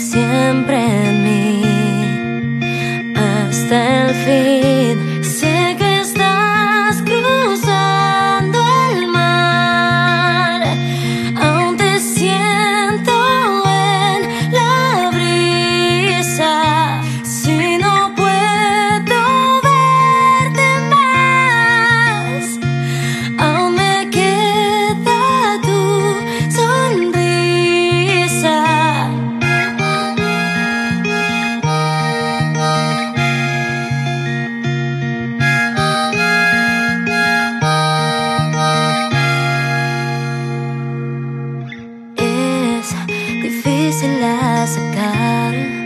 siempre en mí hasta el fin. Sé que estás cruzando el mar, aún te siento en la brisa. Si no puedo verte más, aún me queda tu sonrisa. Es difícil aceptar